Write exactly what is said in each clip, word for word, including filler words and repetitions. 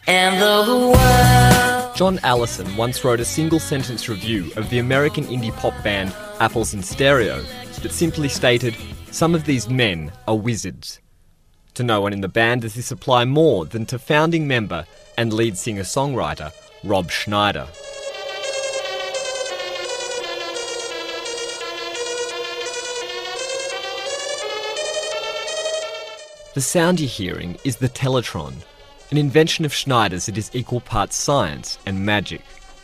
And the world. John Allison once wrote a single-sentence review of the American indie pop band Apples in Stereo that simply stated, "Some of these men are wizards." To no one in the band does this apply more than to founding member and lead singer-songwriter Rob Schneider. The sound you're hearing is the Teletron, an invention of Schneider's that is equal parts science and magic.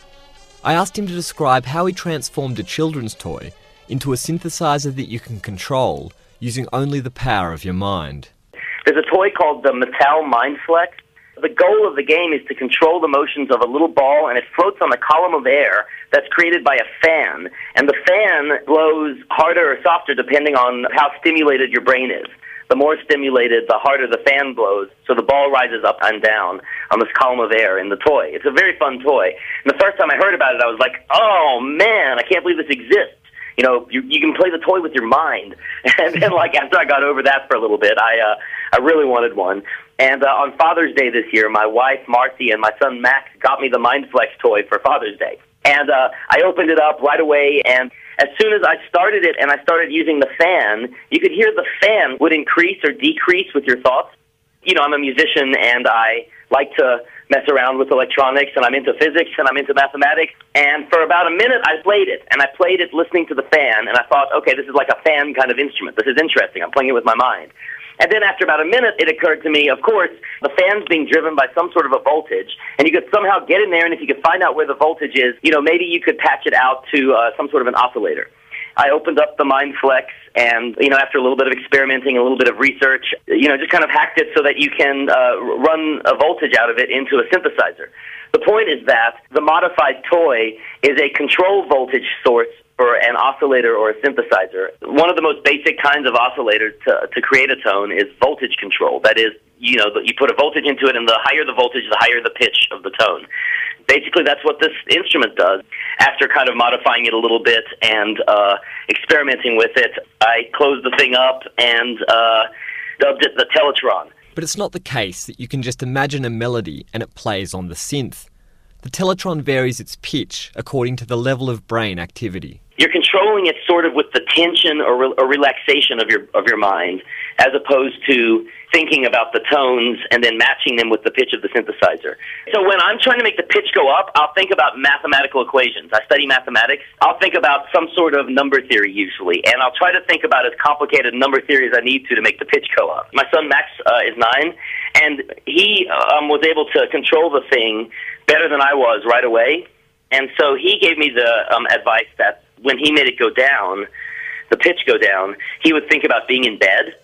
I asked him to describe how he transformed a children's toy into a synthesizer that you can control using only the power of your mind. There's a toy called the Mattel MindFlex. The goal of the game is to control the motions of a little ball, and it floats on a column of air that's created by a fan. And the fan blows harder or softer depending on how stimulated your brain is. The more stimulated, the harder the fan blows, so the ball rises up and down on this column of air in the toy. It's a very fun toy. And the first time I heard about it, I was like, oh, man, I can't believe this exists. You know, you, you can play the toy with your mind. And then, like, after I got over that for a little bit, I uh, I really wanted one. And uh, on Father's Day this year, my wife, Marcy, and my son, Max, got me the MindFlex toy for Father's Day. And uh, I opened it up right away, and as soon as I started it and I started using the fan, you could hear the fan would increase or decrease with your thoughts. You know, I'm a musician, and I like to mess around with electronics, and I'm into physics, and I'm into mathematics. And for about a minute, I played it, and I played it listening to the fan, and I thought, okay, this is like a fan kind of instrument. This is interesting. I'm playing it with my mind. And then after about a minute, it occurred to me, of course, the fan's being driven by some sort of a voltage, and you could somehow get in there, and if you could find out where the voltage is, you know, maybe you could patch it out to uh, some sort of an oscillator. I opened up the MindFlex, and, you know, after a little bit of experimenting, a little bit of research, you know, just kind of hacked it so that you can uh, run a voltage out of it into a synthesizer. The point is that the modified toy is a control voltage source for an oscillator or a synthesizer. One of the most basic kinds of oscillators to, to create a tone is voltage control. That is, you know, you put a voltage into it, and the higher the voltage, the higher the pitch of the tone. Basically, that's what this instrument does. After kind of modifying it a little bit and uh, experimenting with it, I closed the thing up and uh, dubbed it the Teletron. But it's not the case that you can just imagine a melody and it plays on the synth. The Teletron varies its pitch according to the level of brain activity. You're controlling it sort of with the tension or, re- or relaxation of your of your mind, as opposed to thinking about the tones and then matching them with the pitch of the synthesizer. So when I'm trying to make the pitch go up, I'll think about mathematical equations. I study mathematics. I'll think about some sort of number theory usually, and I'll try to think about as complicated number theory as I need to to make the pitch go up. My son Max uh, is nine, and he um, was able to control the thing better than I was right away. And so he gave me the um, advice that when he made it go down, the pitch go down, he would think about being in bed.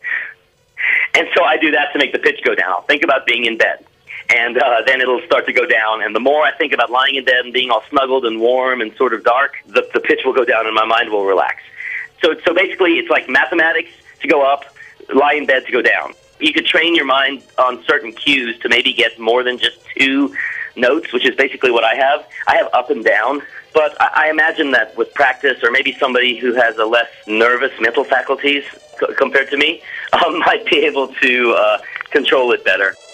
And so I do that to make the pitch go down. I'll think about being in bed. And uh, then it'll start to go down. And the more I think about lying in bed and being all snuggled and warm and sort of dark, the, the pitch will go down and my mind will relax. So, so basically it's like mathematics to go up, lie in bed to go down. You could train your mind on certain cues to maybe get more than just two notes, which is basically what I have. I have up and down, but I, I imagine that with practice, or maybe somebody who has a less nervous mental faculties c- compared to me, um, might be able to uh, control it better.